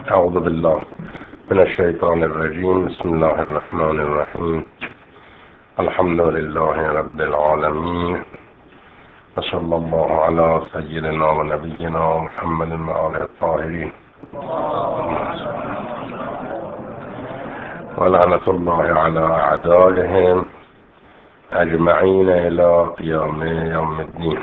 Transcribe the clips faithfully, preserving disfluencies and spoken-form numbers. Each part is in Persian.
أعوذ بالله من الشيطان الرجيم. بسم الله الرحمن الرحيم. الحمد لله رب العالمين، وصلى الله على سيدنا ونبينا محمد وآله الطاهرين، ولعنة الله على أعدائهم أجمعين إلى قيام يوم الدين.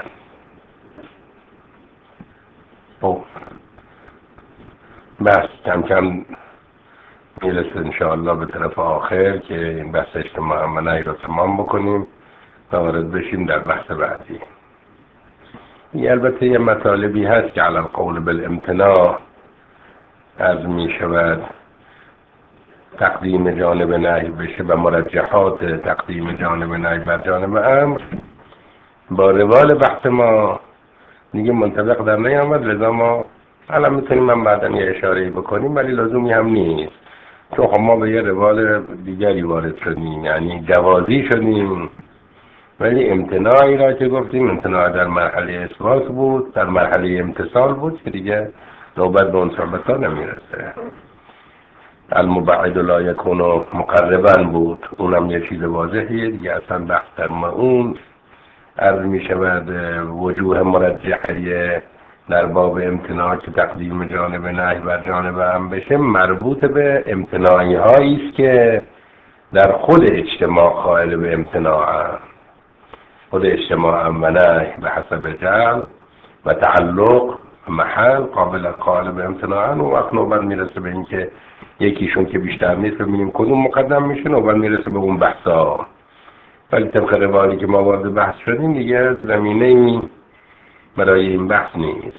بس کم کم میرسه انشاءالله به طرف آخر که این بحث اجتماع منعی رو تمام بکنیم و وارد بشیم در بحث بعدی. یه البته یه مطالبی هست که علی القول بالامتناع از می شود تقدیم جانب نهی بشه و مرجحات تقدیم جانب نهی بر جانب امر با روال بحث ما دیگه منطبق در نیامد، لذا ما الان میتونیم من بعدا یه اشاره‌ای بکنیم ولی لزومی هم نیست، چون خب ما به یه روال دیگری وارد شدیم، یعنی جوازی شدیم، ولی امتناعی را که گفتیم امتناع در مرحله اثبات بود، در مرحله امتصال بود که دیگه نوبت به اون صحبت‌ها نمیرسه. المبعد لا یکون مقربا بود، اونم یه چیز واضحیه دیگه، اصلا بحث در ما اون عرض می شود وجوه مرجحه در باب امتناع که تقدیم جانب نهی بر جانب هم بشه مربوط به امتناعی هایی است که در خود اجتماع قائل به امتناع، خود اجتماع هم و نهی به حسب جعل و تعلق محل قابل قائل به امتناع. و وقت نوبت میرسه به این که یکیشون که بیشتر نیست ببینیم کدوم مقدم میشه، نوبت میرسه به اون بحثا. ولی طبق روالی که ما وارد بحث شدیم دیگه زمینه این برای این بحث نیست.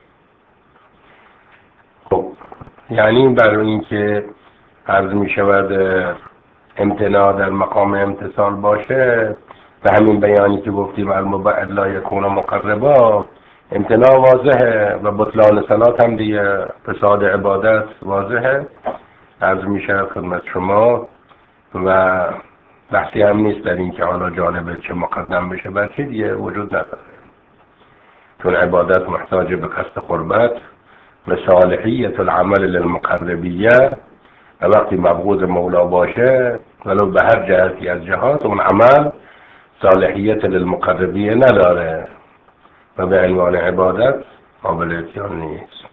خب یعنی برای این که عرض می شود امتناع در مقام امتصال باشه به همین بیانی که گفتیم المبعد لا یکون مقربا، امتناع واضحه و بطلان صلات هم دیگه، فساد عبادت واضحه عرض می شود خدمت شما، و بحثی هم نیست در این که حالا جانب چه مقدم بشه بر چه دیگه وجود نداره، چون عبادت محتاج به قصد قربت و صالحیت العمل للمقربیه، و وقتی مبغوض مولا باشه ولو به هر جهتی از جهات اون عمل صالحیت للمقربیه نداره و به عنوان عبادت قابل اتیان نیست.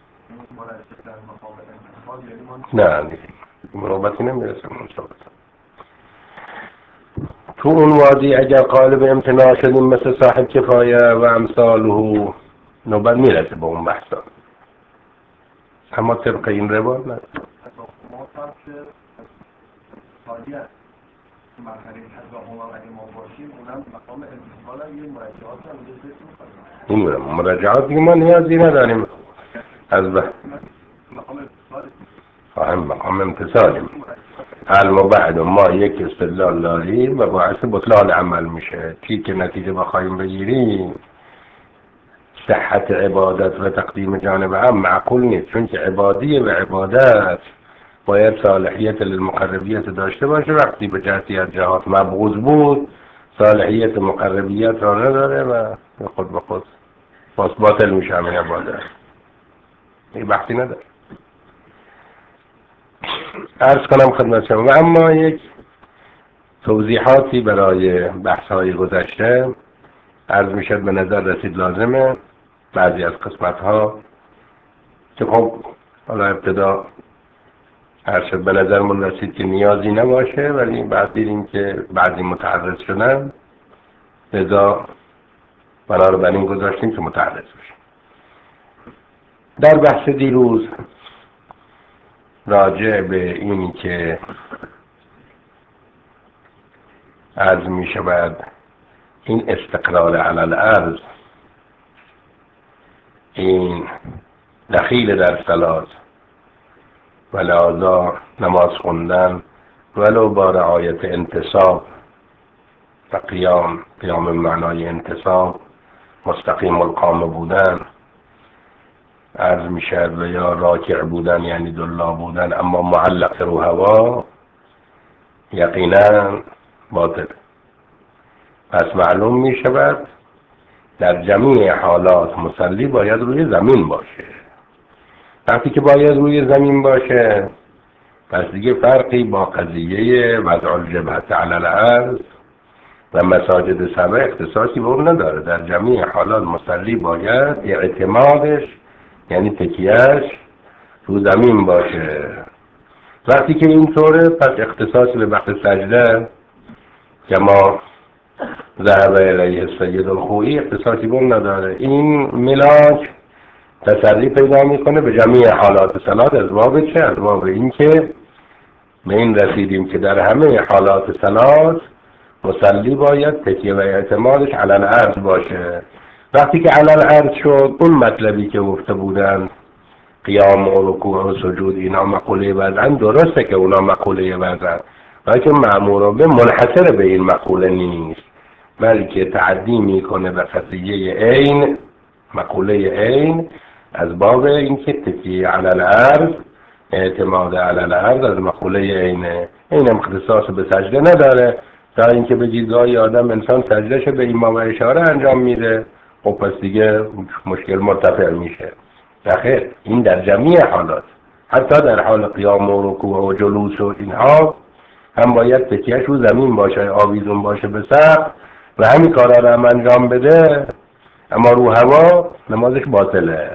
نه نیست مروبتی نمیرسه منصبت. تو اون وادی اگر قائل به امتناع شدیم مثل صاحب کفایه و امثاله نوبت میرسه به اون بحثا، اما طبق این روال نه. این مراجعات دیگه ما نیازی نداریم از به فهم مقام امتصالیم. المبعد ما یک استدلال داریم و باعث بطلان عمل میشه. چی که نتیجه بخوایم بگیریم صحت عبادت و تقدیم جانب هم معقول نیست، چون که عبادی و عبادت باید صالحیت للمقربیت داشته باشه. وقتی به جهتی از جهات مبغوض بود صالحیت مقربیت را نداره و خود به خود باز باطل میشه همین عبادت، این بحثی نداره. عرض کنم خدمت شما و اما یک توضیحاتی برای بحث های گذشته عرض میشد به نظر رسید لازمه بعضی از قسمت ها که خب حالا ابتدا عرض شد به نظر من رسید که نیازی نباشه، ولی بعد دیدیم که بعضی متعرض شدن، لذا بنا رو بر این گذاشتیم که متعرض بشیم. در بحث دیروز راجع به اینی که عرض می شود این استقرار علی الارض، این دخیل در صلات و لذا نماز خوندن ولو با رعایت انتصاب و قیام قیام معنای انتصاب مستقیم القامه بودن عرض می شود و یا راکع بودن یعنی دلا بودن اما معلق رو هوا یقینا باطل. پس معلوم می شود در جمیع حالات مصلی باید روی زمین باشه وقتی که باید روی زمین باشه پس دیگه فرقی با قضیه وضع الجبهة علی الارض و مساجد سبع اختصاصی به اون نداره. در جمعی حالات مصلی باید اعتمادش یعنی تکیهش رو زمین باشه. وقتی که اینطوره پس اختصاصی به بخش سجده که ما ذهب الیه السید الخوئی اختصاصی به اون نداره. این ملاک تسری پیدا میکنه به جمعی حالات صلات. از باب چه؟ از باب این که به این رسیدیم که در همه حالات صلات مصلی باید تکیه و اعتمادش علی الارض باشه. وقتی که علی الارض شد اون مطلبی که گفته بودن قیام و رکوع و سجود اینا مقوله وضعن، درسته که اونا مقوله وضعن لیکن مأمور به منحصر به این مقوله نیست، بلکه تعدی میکنه به قضیه عین، مقوله عین، از باب اینکه تکیه علی الارض اعتماد علی الارض از مقوله عینه. این هم اختصاص به سجده نداره تا اینکه بگید گاهی آدم انسان سجدهش به ایما و اشاره انجام میده خب پس دیگه مشکل مرتفع میشه. نخیر، این در جمعی حالات، حتی در حال قیام و رکوع و جلوس و اینها هم باید تکیهش رو زمین باشه، آویزون باشه به سقف و همین کارا رو هم انجام بده، اما رو هوا نمازش باطله.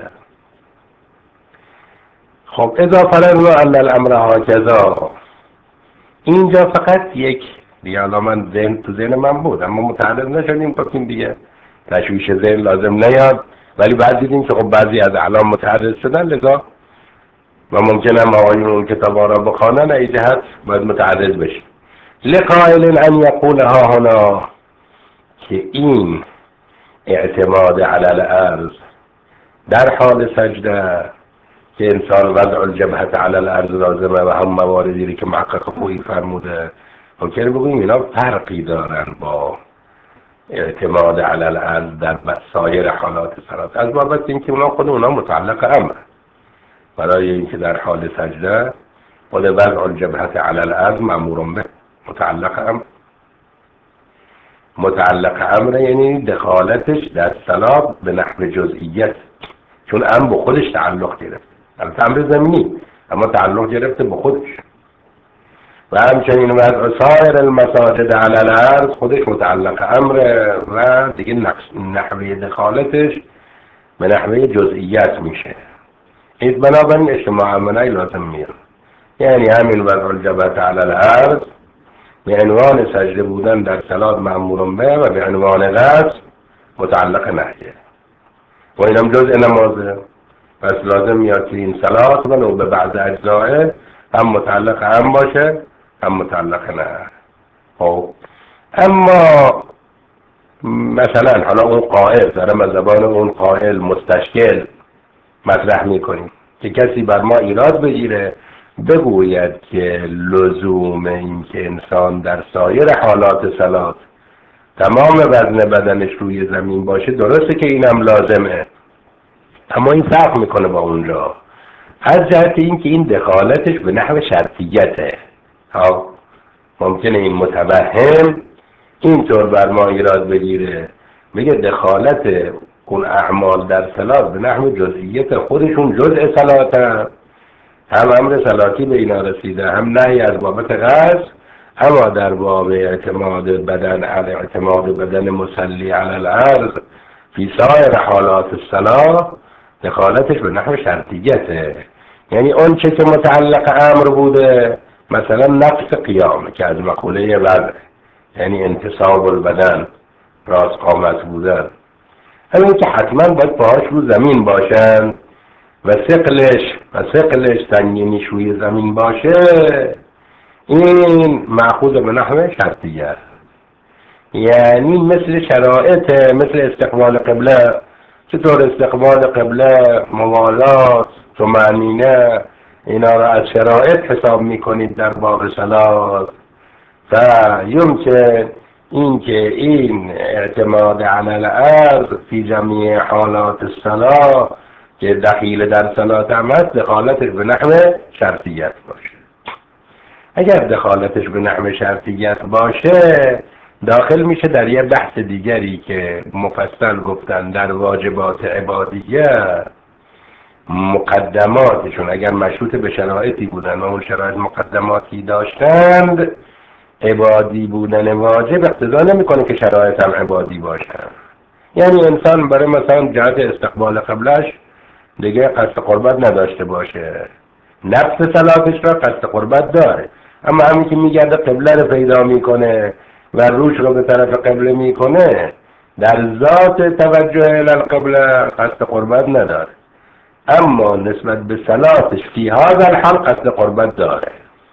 خب اذا فرضنا ان الامر هکذا، اینجا فقط یک دیگه الان من ذهن تو ذهن من بود اما متعرض نشدیم گفتیم دیگه تشویش ذهن لازم نیاد، ولی بعد دیدیم که خب بعضی از اعلام متعرض شدن لذا و ممکنه هم آقایون اون کتابا را بخوانن ای جهت باید متعرض بشیم. لقائل ان یقول ها هنا، که این اعتماد علی الارض در حال سجده که انسان وضع الجبهة علی الارض لازمه و هم مواردی که محقق خویی فرموده، ممکنه بگوییم اینا فرقی دارن با اعتماد علی الارض در سایر حالات صلات، از بابت اینکه اونا خود اونا متعلق امر، برای اینکه در حال سجده خود وضع الجبهة علی الارض مأمور به متعلق امر. متعلق امر یعنی دخالتش در صلات به نحو جزئیت، چون امر به خودش تعلق گرفت، البته امر زمینی اما تعلق گرفته به خودش. و همچنین وضع سایر المساجد علی الارض خودش متعلق امر و دیگه نحوه دخالتش به نحوه جزئیت میشه. این بنابراین اجتماع امرین لازم میاد، یعنی همین وضع الجبهة علی الارض به عنوان سجده بودن در صلات مأمور به و به عنوان غسل متعلق نهیه و اینم جزء نمازه. پس لازم میاد که این صلات ولو به بعض اجزائه هم متعلق هم باشه هم متعلق نه. خب اما مثلا حالا اون قائل دارم از زبان اون قائل مستشکل مطرح میکنیم که کسی بر ما ایراد بگیره بگوید که لزوم این که انسان در سایر حالات صلات تمام وزن بدنش روی زمین باشه درسته که اینم لازمه، اما این فرق میکنه با اونجا از جهت این که این دخالتش به نحو شرطیته. ها ممکنه این متوهم اینطور بر ما ایراد بگیره بگه دخالت اون اعمال در صلات به نحو جزئیت خودشون جزء صلاته، هم امر صلاتی به اینا رسیده هم نهی از بابت غسل، اما در باب اعتماد بدن علی اعتماد بدن مصلی علی الارض فی سایر حالات الصلاة دخالتش به نحو شرطیته، یعنی اون چه که متعلق امر بوده مثلا نقص قیام که از مقوله وضع یعنی انتصاب البدن راست قامت بودن، همین که حتما باید پاهاش رو زمین باشن و ثقلش و ثقلش سنگینیش روی زمین باشه، این مأخوذ به نحو شرطیه، یعنی مثل شرایط مثل استقبال قبله. چطور استقبال قبله، موالات، طمأنینه، اینا را از شرایط حساب میکنید در باب صلات و یمکن اینکه این اعتماد علی الارض فی جمیع حالات الصلاة که دخیل در صلات هم هست دخالتش به نحو شرطیت باشه. اگر دخالتش به نحو شرطیت باشه داخل میشه در یه بحث دیگری که مفصل گفتن در واجبات عبادیه مقدماتشون اگر مشروط به شرایطی بودن و اون شرایط مقدماتی داشتند، عبادی بودن واجب اقتضا نمیکنه که شرایط هم عبادی باشن. یعنی انسان برای مثلا جهت استقبال قبلش دیگه قصد قربت نداشته باشه، نفس صلاتش را قصد قربت داره، اما همین که میگرده قبله رو پیدا میکنه و روش رو به طرف قبله میکنه، در ذات توجه الالقبله قصد قربت نداره، اما نسبت به صلاتش فی هذا الحال قصد قربت داره.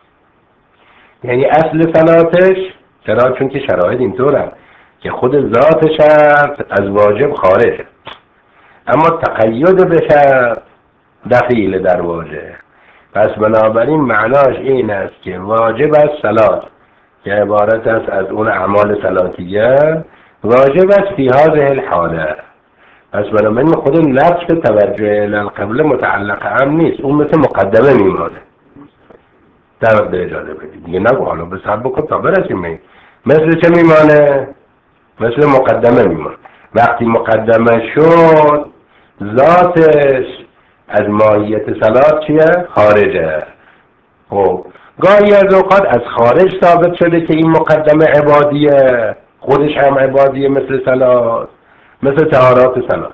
یعنی اصل صلاتش، چرا؟ چون که شرایط اینطوره که خود ذات شرط از واجب خارجه، اما تقید به شرط دخیل در واجب. پس بنابراین معناش این است که واجب است صلات که عبارت است از اون اعمال صلاتیه، واجب است فی هذه الحاله. پس بنابراین خود نفس توجه الالقبله متعلق هم نیست، اون مثل مقدمه میمانه. در به اجازه بدید دیگه نگو حالا به صبر بکن تا برسیم این. مثل چه میمانه؟ مثل مقدمه میمانه. وقتی مقدمه شد ذاتش از ماهیت صلات چیه؟ خارجه. خب گاهی از اوقات از خارج ثابت شده که این مقدمه عبادیه، خودش هم عبادیه مثل صلات، مثل طهارات صلات،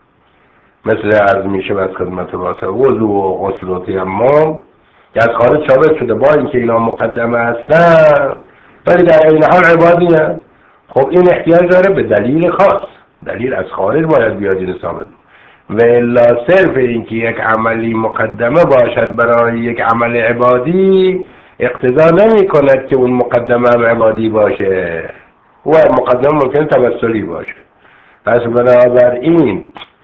مثل عرض میشه از خدمت واسه وضو و غسل و تیمم که از خارج ثابت شده با اینکه اینا مقدمه هستن ولی در این حال عبادیه. خب این احتیاج داره به دلیل خاص، دلیل از خارج باید بیاد این ثابت، و الا صرف اینکه یک عملی مقدمه باشد برای یک عمل عبادی اقتضا نمی کند که اون مقدمه هم عبادی باشه، و مقدمه ممکن توسلی باشه. پس بنابراین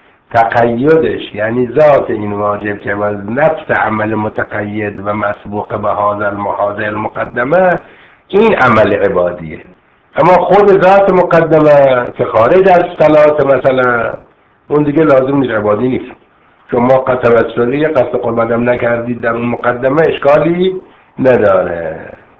تقیدش یعنی ذات این واجب که از نفس عمل متقید و مسبوق به هذا المحاذ المقدمه این عمل عبادیه، اما خود ذات مقدمه که خارج از صلات مثلا اون دیگه لازم نیست، عبادی نیست. شما قصد توسلی قصد قربتم نکردید در اون مقدمه اشکالی نداره.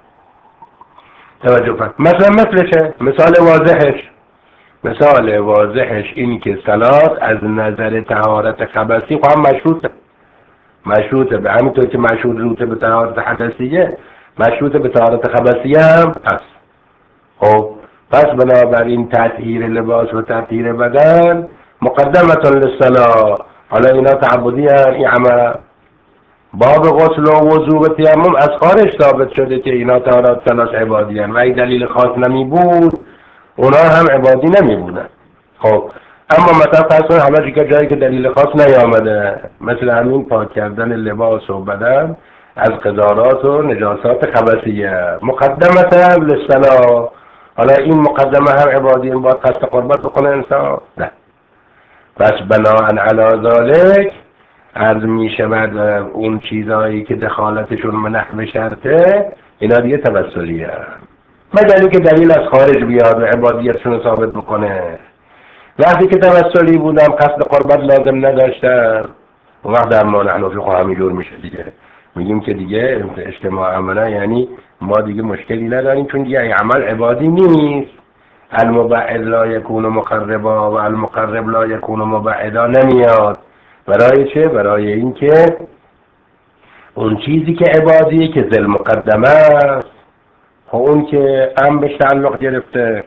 توجه کنید. مثلا مثل چه؟ مثال واضحش مثال واضحش این که صلات از نظر طهارت خبثی خواهم مشروطه مشروطه به همینطور که مشروطه به طهارت حدثیه مشروطه به طهارت خبثیه هم پس. خب پس بنابراین تطهیر لباس و تطهیر بدن مقدمه للصلاة. حالا اینا تعبدی هم این عمل باب غسل و وضو و تیمم از خارج ثابت شده که اینا طهارت صلاة عبادی هم و این دلیل خاص نمی بود اونا هم عبادی نمی بودن. خب اما مثلا فرض کنید حالا دیگه جایی که دلیل خاص نیامده مثل همین پاک کردن لباس و بدن از قذارات و نجاسات خبثیه مقدمه للصلاة، حالا این مقدمه هم عبادی این باید قصد قربت بکنه انسان؟ نه. پس بناهن علی ذالک عرض می شود اون چیزهایی که دخالتشون منح به شرطه اینا دیگه توسلیه، مگر اینکه دلیل از خارج بیاد و عبادیتشون رو ثابت بکنه. وقتی که توسلی بودم قصد قربت لازم نداشتم اون وقت در ما نحن فی همین جور میشه دیگه، میگیم که دیگه اجتماع عمله یعنی ما دیگه مشکلی نداریم چون دیگه این عمل عبادی نیست. المبعد لا یکون مقربا و المقرب لا یکون مبعدا نمیاد. برای چه؟ برای اینکه اون چیزی که عبادیه که ذل مقدمه است خب اون که هم بهش تعلق گرفته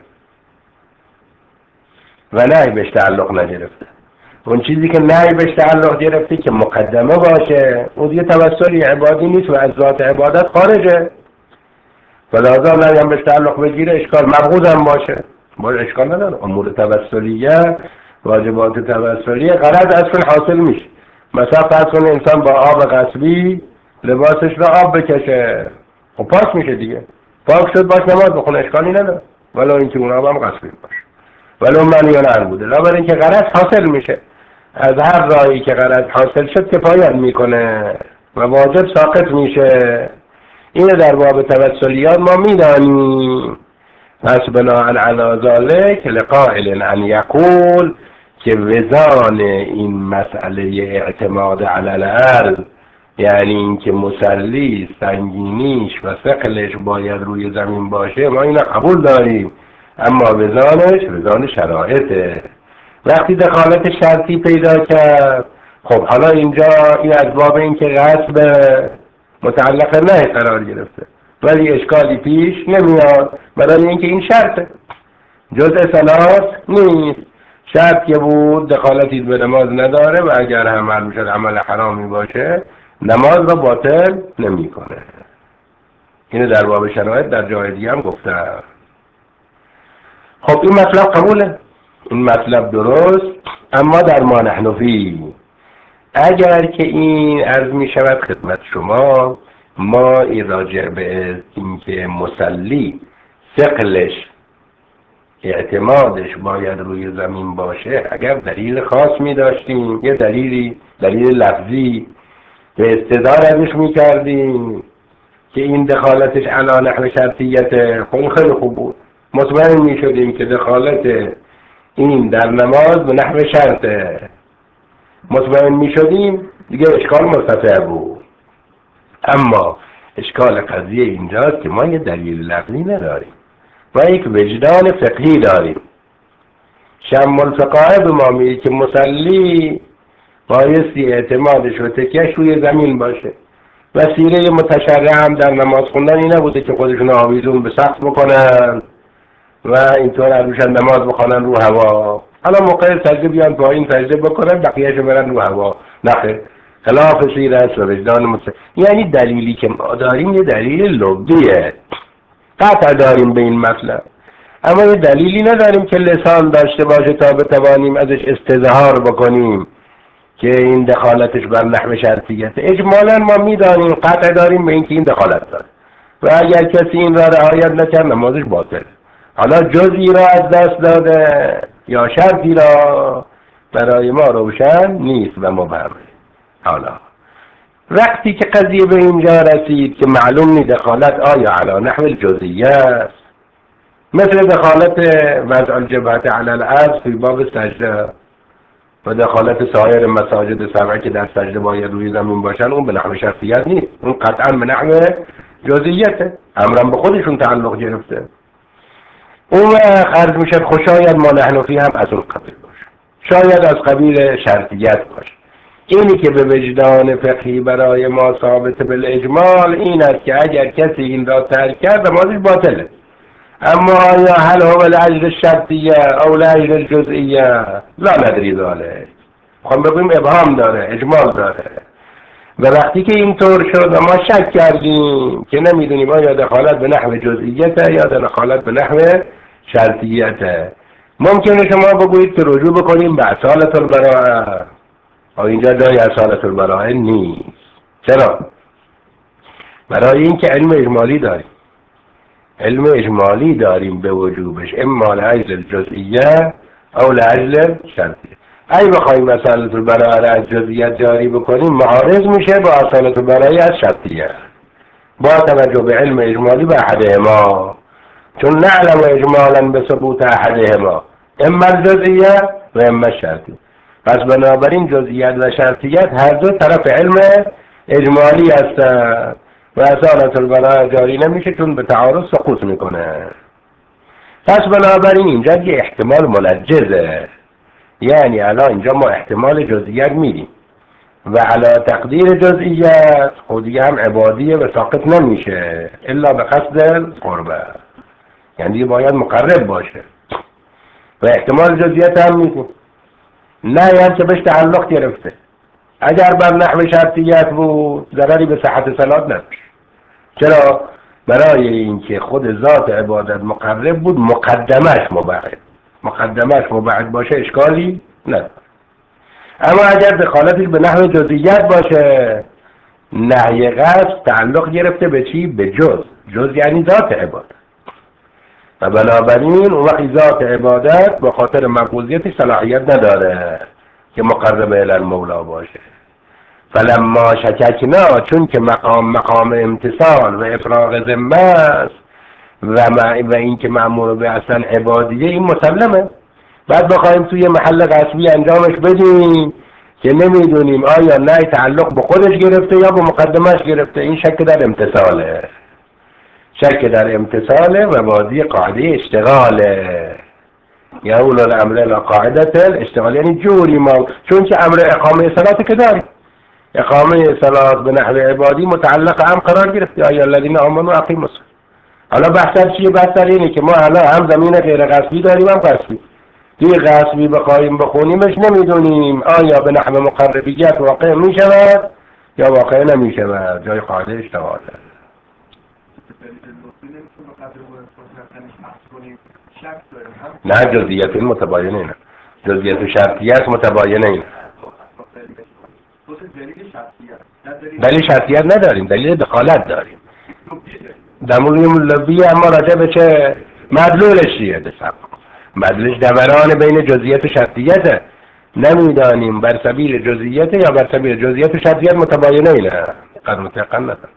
و نه بهش تعلق نگرفته، اون چیزی که نه بهش تعلق گرفته که مقدمه باشه اون دیگه توسلی عبادی نیست و از ذات عبادت خارجه، ولذا نه هم بهش تعلق بگیره اشکال مبغوض هم باشه باشه اشکال نداره. امور توسلیه واجبات توسلیه غرض اصلا حاصل میشه. مثلا فرض کنه انسان با آب غصبی لباسش رو آب بکشه خب پاک میشه دیگه، پاک شد باش نماز بخونه اشکالی نداره ولو اینکه اون آب هم غصبی باشه ولو منی یا نر بوده، لا برای اینکه غرض حاصل میشه. از هر راهی که غرض حاصل شد کفایت میکنه و واجب ساقط میشه. اینه در باب توسلیات ما میدانیم. پس بناء علی ذلک لقائل ان یقول که وزان این مسئله اعتماد علی الارض یعنی اینکه مصلی سنگینیش و ثقلش باید روی زمین باشه ما اینو قبول داریم، اما وزانش وزان شرایطه. وقتی دخالت شرطی پیدا کرد خب حالا اینجا این از باب این که غصب متعلق نه قرار گرفته، ولی اشکالی پیش نمیاد برای اینکه این شرطه، جزء ثلاث نیست. شرط که بود دخالتی به نماز نداره و اگر هم عمل میشد عمل حرامی باشه نماز را باطل نمیکنه. اینو در باب شرایط در جای دیگه هم گفتم. خب این مطلب قبوله، این مطلب درست. اما در ما نحن فی، اگر که این عرض می شود خدمت شما، ما راجع به این که مصلی ثقلش اعتمادش باید روی زمین باشه، اگر دلیل خاص می داشتیم، یه دلیلی دلیل لفظی به استدار ازش می کردیم که این دخالتش علی نحو شرطیت، خب خیلی خوب بود، مطمئن می شدیم که دخالت این در نماز به نحو شرطه، مطمئن می شدیم دیگه اشکال مرتفع بود. اما اشکال قضیه اینجاست که ما یه دلیل لفظی نداریم و یک وجدان فقهی داریم. شم الفقاهه به ما میگه که مصلی بایستی اعتمادش و تکیهش روی زمین باشه. وسیله متشرع هم در نماز خوندن این نبوده که خودشون آویزون به سقف بکنن و اینطور عروشن نماز بخونن رو هوا، حالا موقع سجده بیان پایین سجده بکنن بقیهشو برن رو هوا. نخیر، خلاف سیرت و وجدان مصلی. یعنی دلیلی که ما داریم یه دلیل لغویه، قطع داریم به این مطلب، اما یه دلیلی نداریم که لسان داشته باشه تا بتوانیم ازش استظهار بکنیم که این دخالتش بر نحو شرطیت. اجمالا ما میدانیم، قطع داریم به این که این دخالت داره و اگر کسی این را رعایت نکرد نمازش باطله. حالا جزئی را از دست داده یا شرطی را برای ما روشن نیست و مبهم. حالا وقتی که قضیه به اینجا رسید که معلوم نیست دخالت آیا علی نحو الجزئیه است، مثل دخالت وضع الجبهه علی الارض فی باب سجده و دخالت سایر مساجد سبعه که در سجده باید روی زمین باشن، اون به نحو شرطیت نیست، اون قطعا به نحو جزئیته، امرم به خودشون تعلق گرفته. اون عرض میشد خود شاید ما نحن فی هم از اون قبیل باشه، شاید از قبیل شرطیت باشه. اینی که به وجدان فقهی برای ما ثابت بالاجمال این است که اگر کسی این را ترک کرد نمازش باطله. اما آیا هل هو لاجل الشرطیه او لاجل الجزئیه لا ندری ذلك، خب بگویم ابهام داره، اجمال داره. و وقتی که اینطور شد و ما شک کردیم که نمیدونیم آیا دخالت به نحو جزئیته یا دخالت به نحو شرطیته، ممکنه شما بگویید که رجوع بکنیم به اصالة البراءه. اینجا جای اصالة البراءه نیست. چرا؟ برای اینکه علم اجمالی داریم، علم اجمالی داریم به وجوبش، اما لاجل الجزئیه او لاجل شرطیه. اگه بخوایم اصالة البراءه را از جزئیت جاری بکنیم معارض میشه با اصالة البراءه از شرطیه با توجه به علم اجمالی به احدهما، چون نعلم اجمالا به ثبوت احدهما اما الجزئیه و اما الشرطیه. پس بنابراین جزئیت و شرطیت هر دو طرف علم اجمالی هستند و اصالة البراءه جاری نمیشه چون به تعارض سقوط میکنه. پس بنابراین اینجا یه احتمال ملجزه، یعنی الان اینجا ما احتمال جزئیت میدیم و علا تقدیر جزئیت خودی هم عبادیه و ساقط نمیشه الا به قصد قربه، یعنی باید مقرب باشه و احتمال جزئیت هم میدیم. نه یعنی که بهش تعلق گرفته، اگر بر نحو شرطیت بود ضرری به صحت صلات نداشت. چرا؟ برای اینکه خود ذات عبادت مقرب بود، مقدمش مبعد، مقدمش مبعد باشه اشکالی نداره. اما اگر دخالتش به نحو جزئیت باشه، نهی قصد تعلق گرفته به چی؟ به جز. جز یعنی ذات عبادت و بنابراین اون وقتی ذات عبادت با خاطر مقبوضیتش صلاحیت نداره که مقرب الی المولا باشه. فلما شککنا، چون که مقام مقام امتصال و افراغ ذمه است و, و این که مأمور به اصلا عبادیه، این مسلمه. بعد بخوایم توی محل قصبی انجامش بدیم که نمیدونیم آیا نه تعلق به خودش گرفته یا به مقدمش گرفته، این شک در امتصاله، شک در امتصاله و بازی قاعده اشتغاله. یا اول الامر لا قاعدت الاشتغال، یعنی جوری ما، چون که امر اقامه صلات که داریم، اقامه صلات به نحو عبادی متعلق هم قرار گرفت، یا ای الذین آمنوا اقیموا الصلاة. حالا بحث چیه؟ بحث اینه که ما حالا هم زمین غیر غصبی داریم هم غصبی. توی غصبی بخوایم بخونیمش نمیدونیم آیا به نحو مقربیت واقع میشود یا واقع نمیشود، جای قاعده اشتغال است. نه جزئیات این متباینه اینه، جزئیات شرطیت متباینه اینه. دلیل شرطیت نداریم، دلیل دخالت داریم. دمون لبیه، اما راجع به چه مدلولش چیه؟ مدلولش دوران بین جزئیات و شرطیته، نمیدانیم بر سبیل جزئیت یا بر سبیل جزئیات و شرطیت متباینه اینه، قدر متقن ندارم.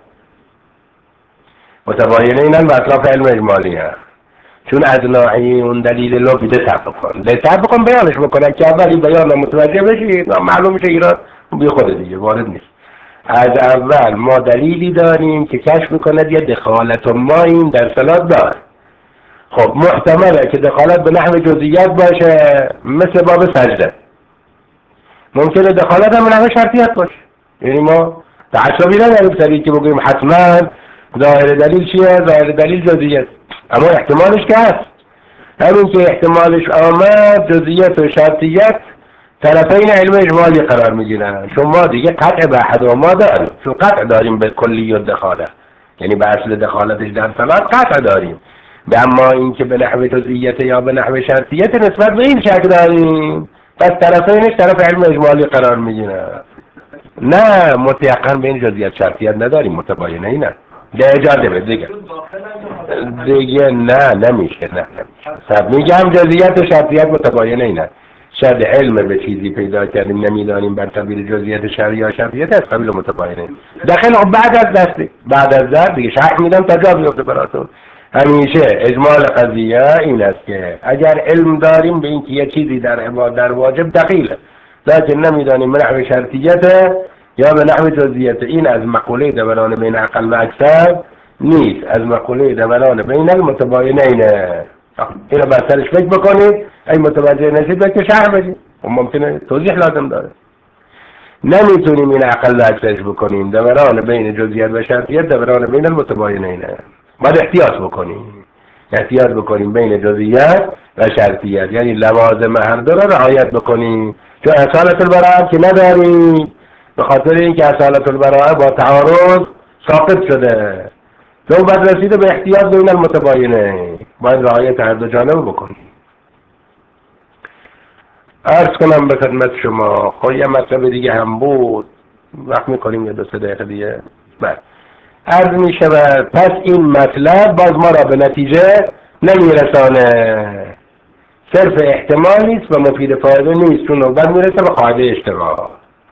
متباینه اینن و اطراف علم اجمالی هست، چون از ناحیه اون دلیل لب دست بکن دست بکن بیانش بکنن که اولی بیان متوجه بشی، معلوم میشه ایران بی خود دیگه وارد نیست. از اول ما دلیلی داریم که کشف میکند یه دخالت و ما این در صلات دار. خب محتمله که دخالت به نحو جزئیات باشه، مثل باب سجده. ممکنه دخالت هم به نحو شرطیت باشه، یعنی ما تعصبی نداریم سریع که بگویم حتما ظاهر دلیل چیه؟ ظاهر دلیل جزئیات، اما احتمالش که هست. همین که احتمالش آمد جزئیات و شرطیت طرفین علم اجمالی قرار میگیرن. شما دیگه قطع به احد و ما داریم، چون قطع داریم به کلی و دخالت، یعنی به اصل دخالتش در صلات قطع داریم. به اما این که به نحو جزئیت یا به نحو شرطیت نسبت به این شک داریم، پس طرفینش طرف علم اجمالی قرار میگیرن. نه متيقن به این جزئیات شرطیت نداریم، متباینه ای نه. ده اجازه بده دیگه دیگه نه نمیشه، نه نمیشه. میگم جزئیات و شرطیت متباینه ای نه. شاید علم به چیزی پیدا کردیم نمیدانیم بر سبیل جزئیات شرعی یا شرطیت از قبیل متباینه. داخل بعد از دستی بعد از ذات دیگه شرح میدم تا جا بیفته براتون. همیشه اجمال قضیه این است که اگر علم داریم به اینکه یه چیزی در عبادت در واجب دخیله، لکن نمیدانیم به نحو شرطیت یا به نحو جزئیت، این از مقوله دوران بین اقل و اکثر نیست، از مقوله دوران بین المتباینه اینه. اینو بر سرش فکر بکنید، ای متوجه نشید باید که شرح بدید و ممکنه توضیح لازم داره. نمیتونیم این اقل و اکثرش بکنیم، دوران بین جزئیت و شرطیت دوران بین المتباینه اینه. باید احتیاط بکنیم، احتیاط بکنیم بین جزئیات و شرطیت، یعنی لوازم هر دو را رعایت بکنیم، چون اصالت البراءه که نداریم، به خاطر اینکه اصالت البراءه با تعارض ساقط شده. تو باید رسیده به احتیاط بین المتباینه، باید رعایت هر دو جانب بکنیم. عرض کنم به خدمت شما، خب یه مطلب دیگه هم بود، وقت میکنیم یه دو سه دقیقه دیگه. بله عرض می شود پس این مطلب باز ما را به نتیجه نمیرسانه، صرف احتمال نیست و مفید فایده نیست، چون نوبت میرسه به قاعده اشتغال.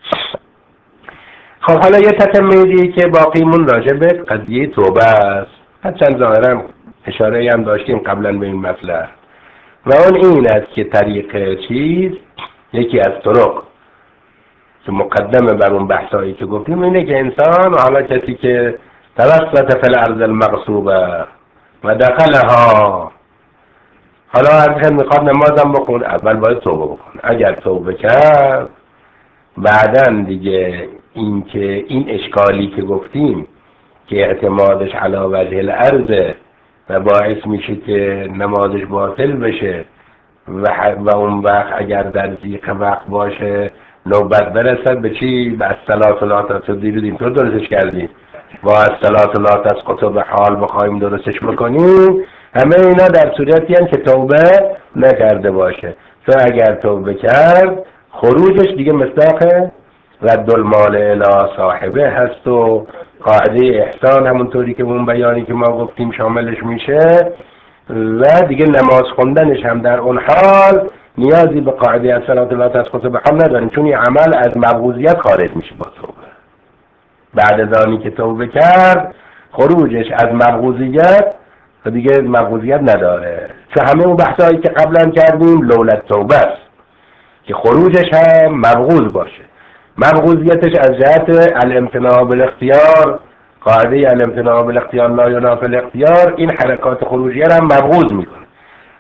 خب حالا یه تتمه دیگه که باقیمون راجع به قضیه توبه است، هرچند ظاهرا اشاره هم داشتیم قبلا به این مطلب، و اون این است که طریق چیز، یکی از طرق که مقدمه بر اون بحثایی که گفتیم اینه که انسان، و حالا کسی که توسط فی الارض المغصوبه و دخلها، حالا هر میخواد نمازم بخون، اول باید توبه بکن. اگر توبه کرد بعدن دیگه این که این اشکالی که گفتیم که اعتمادش علی وجه الارض و باعث میشه که نمازش باطل بشه و, و اون وقت اگر در ضیق وقت باشه نوبت برسد به چی؟ به الصلاة لا تسقط، دیدیم تو درستش کردیم، با الصلاة لا تسقط به حال بخوایم درستش بکنیم. همه اینا در صورتی هست که توبه نکرده باشه، تو اگر توبه کرد خروجش دیگه مصداق رد المال الی صاحبه هست و قاعده احسان همونطوری که اون بیانی که ما گفتیم شاملش میشه، و دیگه نماز خوندنش هم در اون حال نیازی به قاعده الصلاة لا تسقط به حال نداریم، چون این عمل از مبغوضیت خارج میشه با توبه. بعد از آنی که توبه کرد خروجش از مبغوضیت دیگه مبغوضیت نداره، چون همه اون بحثایی که قبلا کردیم لولت توبه است که خروجش هم مبغوض باشه. مبغوضیتش از جهت الامتناع بالاختیار، قاعده الامتناع بالاختیار لا ینافی الاختیار، این حرکات خروجیه هم مبغوض میکنه.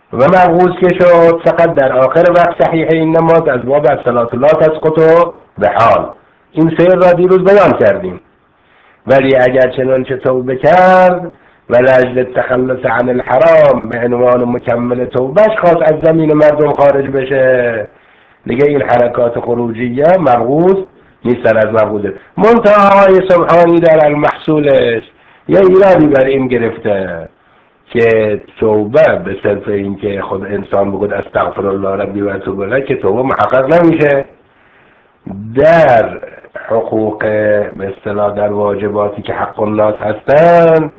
و مبغوث که شد فقط در آخر وقت صحیح این نماز از باب الصلاة لا تسقط به حال. این سیر را دیروز بیان کردیم. ولی اگر چنانچه توبه کرد و لاجل تخلص عن الحرام به عنوان مکمل توبهش خواست از زمین مردم خارج بشه، دیگه این حرکات خروجیه مبغوث نیستن از مبغوثه. منتها آقای سبحانی در المحصولش یه ایرادی بر این گرفته که توبه به صرف این که خود انسان بگود استغفر الله ربی و اتوب الیه که توبه محقق نمیشه. در حقوق به اصطلاح در واجباتی که حق الناس هستن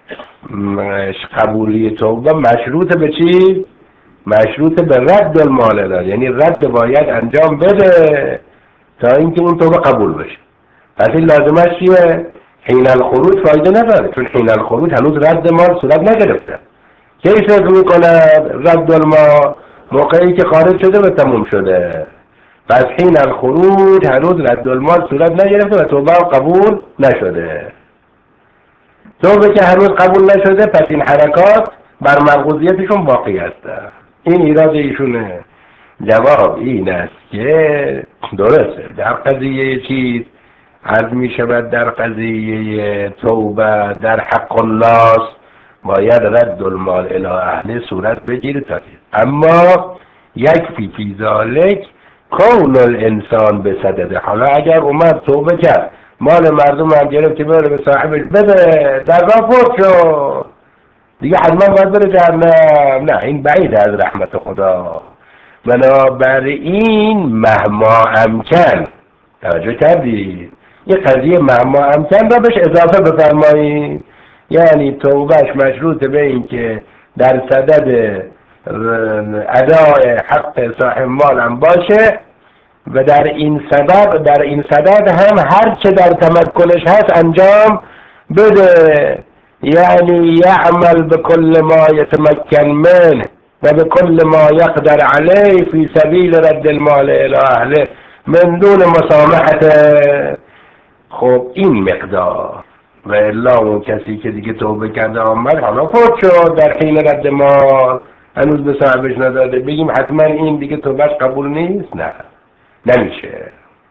قبولی توبه مشروط به چی؟ مشروط به رد المال دار، یعنی رد باید انجام بده تا اینکه اون توبه قبول بشه. پس این لازمش چیه؟ حین الخروج فایده نداره، چون حین الخروج هنوز رد مال صورت نگرفته. کی فکر میکند رد المال؟ موقعی که خارج شده و تموم شده. پس حین الخروج هنوز رد المال صورت نگرفته و توبه قبول نشده. توبه که هنوز قبول نشده، پس این حرکات بر مرغوزیتشون باقی هست. این ایراد ایشونه. جواب این است که درسته در قضیه چیز عرض می شود، در قضیه توبه در حق الناس باید رد المال الی اهل صورت بگیره تا، اما یکفی فی ذالک کون الانسان به صدده. حالا اگر اومد توبه کرد مال مردم هم گرفت که بره به صاحبش بده، در راه فوت شد دیگه حتما باید بره جهنم. نه، این بعید از رحمت خدا. بنابراین مهما امکن، توجه کردید یه قضیه مهما امکن را بهش اضافه بفرمایید، یعنی توبهش مشروط به این که در صدد ادای حق صاحب مال هم باشه و در این سبب در این صدد هم هر چه در تمکنش هست انجام بده، یعنی یعمل بكل ما يتمكن منه و بكل ما يقدر عليه في سبيل رد المال الى اهله من دون مسامحته. خب این مقدار. و الا اون کسی که دیگه توبه کرده آمد حالا فوت شد در حین رد مال هنوز به صاحبش نداده، بگیم حتما این دیگه توبهش قبول نیست؟ نه، نمیشه.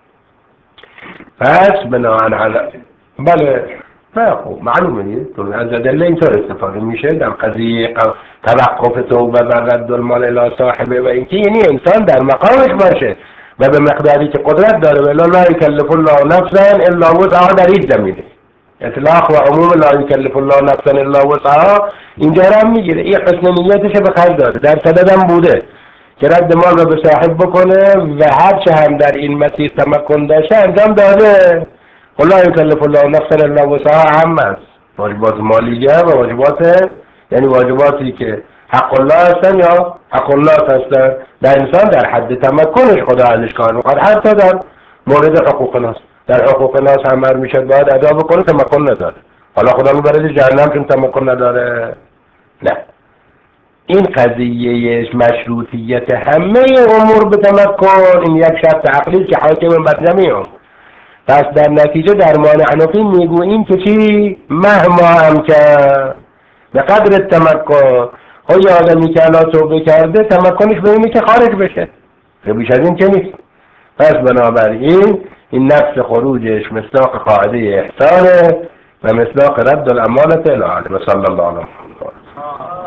پس بناهن علی بله خب معلومه نیست از ادله اینطور استفاده میشه در قضیه توقف توبه و رد المال الی صاحبه و اینکه یعنی انسان در مقامش باشه و به مقداری که قدرت داره. ولی لا یکلف الله نفسا الا وسعها در این زمینه اطلاق و عموم لا یکلف الله نفسا الا وسعها اینجا هم میگیره. این حسن نیتش به خرج داده، در صددم بوده که رد مال رو به صاحب بکنه و هر چه هم در این مسیر تمکن داشته انجام داده. لا یکلف الله نفسا الا وسعها هم است، واجبات مالیه و واجبات یعنی واجباتی که حق الله هستن یا حق الله هستن در انسان در حد تمکنش خدا ازش کار میکنه. حتی در مورد حقوق ناس، در حقوق ناس هم مر میشد باید ادا بکنه، تمکن نداره. حالا خدا میبرد جهنم چون تمکن نداره؟ نه، این قضیه مشروطیت همه امور به تمکن این یک شرط عقلی که حاکم بر جمیع. پس در نتیجه در مانع حنفی میگوییم که چی؟ مهما امکن به قدر تمکن. خب یه آدمی که الان توبه کرده تمکنش به اینه که خارج بشه، بیش از این که نیست. پس بنابراین این نفس خروجش مصداق قاعده احسانه و مصداق رد الامانة الی اهله. صلی الله علیه و سلم.